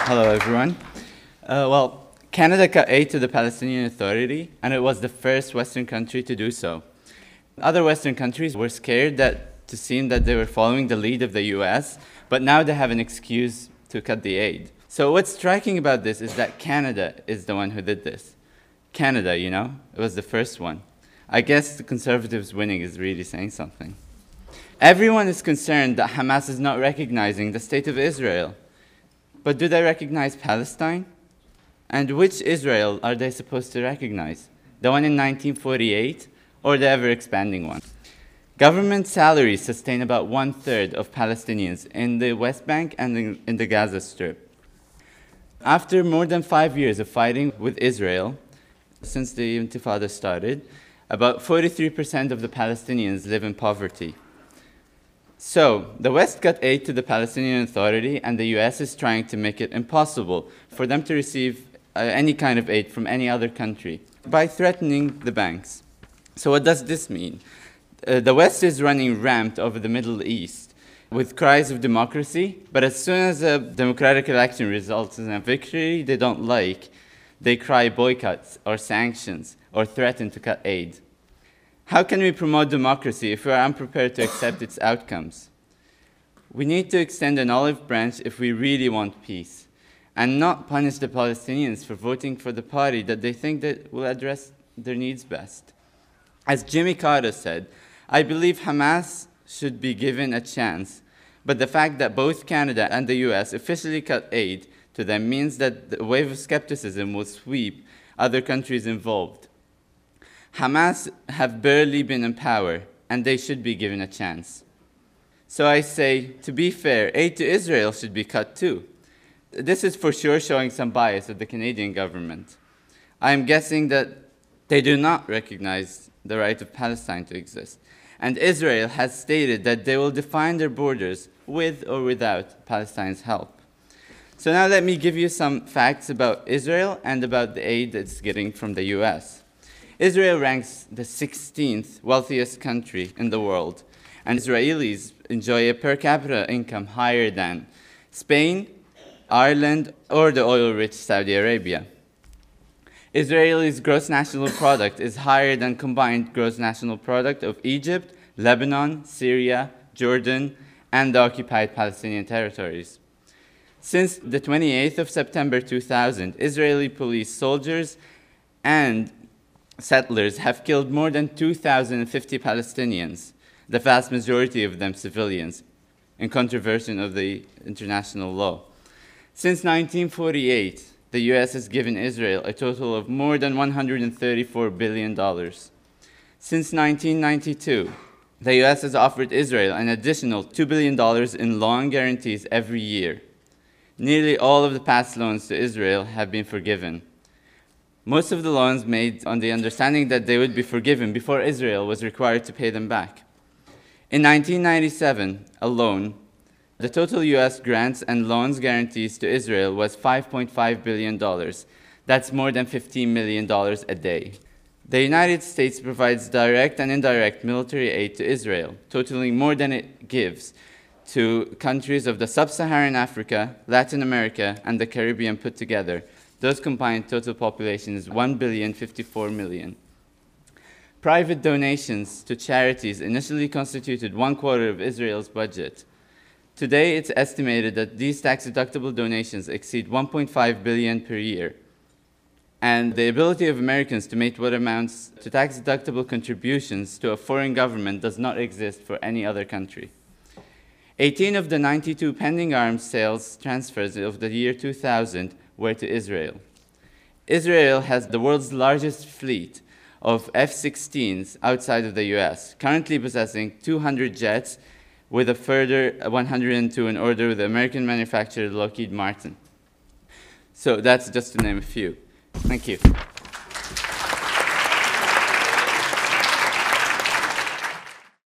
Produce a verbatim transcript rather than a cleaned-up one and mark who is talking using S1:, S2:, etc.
S1: Hello, everyone. Uh, well, Canada cut aid to the Palestinian Authority, and it was the first Western country to do so. Other Western countries were scared that to seem that they were following the lead of the U S, but now they have an excuse to cut the aid. So what's striking about this is that Canada is the one who did this. Canada, you know, it was the first one. I guess the Conservatives winning is really saying something. Everyone is concerned that Hamas is not recognizing the state of Israel. But do they recognize Palestine? And which Israel are they supposed to recognize? The one in nineteen forty-eight or the ever-expanding one? Government salaries sustain about one-third of Palestinians in the West Bank and in, in the Gaza Strip. After more than five years of fighting with Israel, since the Intifada started, about forty-three percent of the Palestinians live in poverty. So, the West got aid to the Palestinian Authority, and the U S is trying to make it impossible for them to receive uh, any kind of aid from any other country by threatening the banks. So what does this mean? Uh, the West is running rampant over the Middle East with cries of democracy, but as soon as a democratic election results in a victory they don't like, they cry boycotts or sanctions or threaten to cut aid. How can we promote democracy if we are unprepared to accept its outcomes? We need to extend an olive branch if we really want peace, and not punish the Palestinians for voting for the party that they think that will address their needs best. As Jimmy Carter said, I believe Hamas should be given a chance, but the fact that both Canada and the U S officially cut aid to them means that the wave of skepticism will sweep other countries involved. Hamas have barely been in power, and they should be given a chance. So I say, to be fair, aid to Israel should be cut too. This is for sure showing some bias of the Canadian government. I am guessing that they do not recognize the right of Palestine to exist, and Israel has stated that they will define their borders with or without Palestine's help. So now let me give you some facts about Israel and about the aid it's getting from the U S. Israel ranks the sixteenth wealthiest country in the world, and Israelis enjoy a per capita income higher than Spain, Ireland, or the oil-rich Saudi Arabia. Israel's gross national product is higher than combined gross national product of Egypt, Lebanon, Syria, Jordan, and the occupied Palestinian territories. Since the twenty-eighth of September two thousand, Israeli police soldiers and settlers have killed more than two thousand fifty Palestinians, the vast majority of them civilians, in contravention of the international law. Since nineteen forty-eight, the U S has given Israel a total of more than one hundred thirty-four billion dollars. Since nineteen ninety-two, the U S has offered Israel an additional two billion dollars in loan guarantees every year. Nearly all of the past loans to Israel have been forgiven. Most of the loans made on the understanding that they would be forgiven before Israel was required to pay them back. In nineteen ninety-seven alone, the total U S grants and loans guarantees to Israel was five point five billion dollars. That's more than fifteen million dollars a day. The United States provides direct and indirect military aid to Israel, totaling more than it gives to countries of the sub-Saharan Africa, Latin America, and the Caribbean put together. Those combined total population is one billion fifty-four million. Private donations to charities initially constituted one quarter of Israel's budget. Today, it's estimated that these tax-deductible donations exceed one point five billion dollars per year. And the ability of Americans to make what amounts to tax-deductible contributions to a foreign government does not exist for any other country. eighteen of the ninety-two pending arms sales transfers of the year two thousand were to Israel. Israel has the world's largest fleet of F sixteens outside of the U S, currently possessing two hundred jets, with a further one hundred two in order with the American manufacturer Lockheed Martin. So that's just to name a few. Thank you.